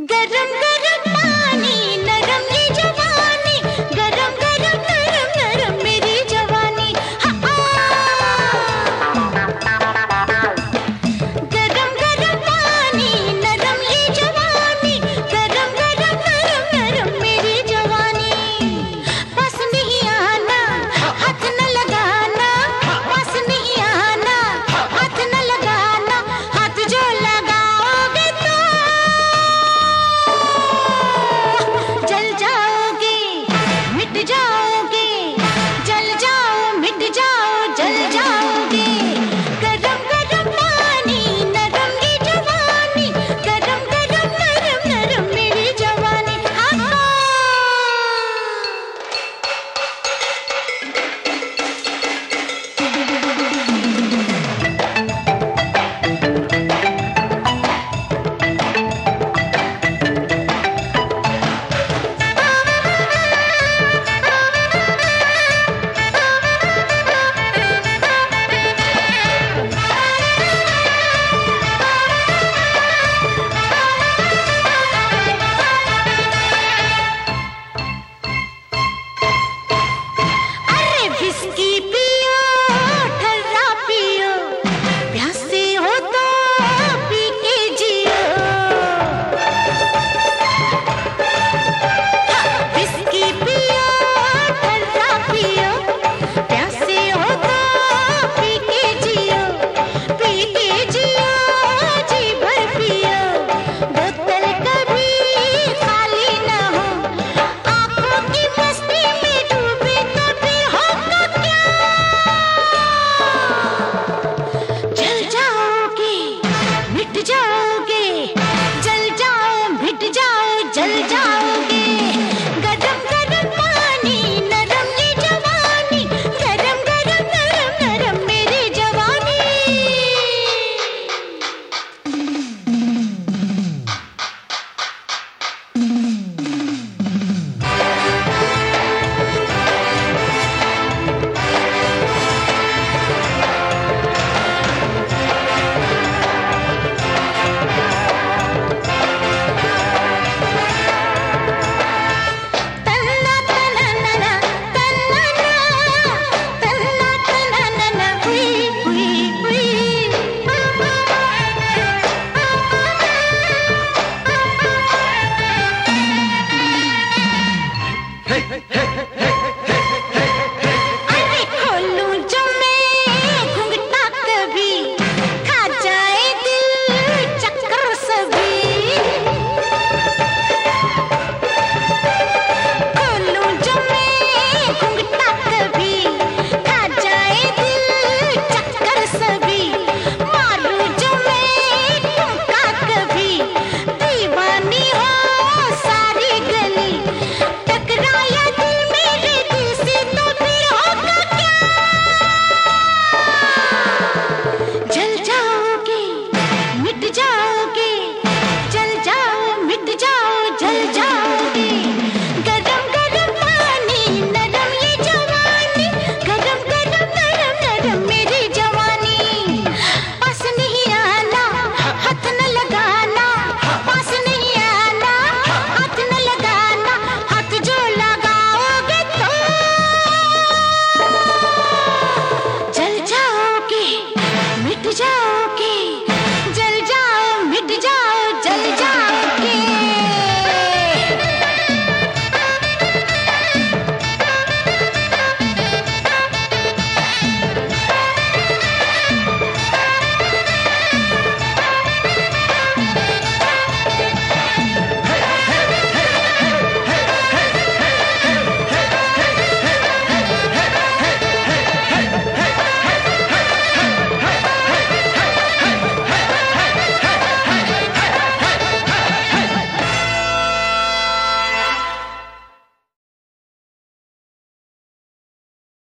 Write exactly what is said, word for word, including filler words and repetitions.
गरम गरम पानी नरम ये जवानी, गरम गरम नरम नरम मेरी जवानी। गरम गरम पानी नरम ये जवानी, गरम गरम नरम नरम मेरी जवानी। पास नहीं आना हाथ न लगाना, पास नहीं आना हाथ न लगाना, हाथ जो लगाओगे तो जल जाओगे मिट जाओगे, जल जाओ मिट जाओ जल जाओगे। गरम गरम पानी नरम ये जवानी, गरम गरम नरम नरम मेरी जवानी। अरे विस्की पियो ठर्रा पियो, प्यासे हो तो पी के जियो। विस्की पियो ठर्रा पियो, प्यासे हो तो पी के जियो, पी के जियो जी भर पियो। बोतल कभी खाली ना हो, आंखों की मस्ती में डूबे कभी हो तो क्या। जल जाओगे मिट जाओगे, जल जाओ मिट जाओ जल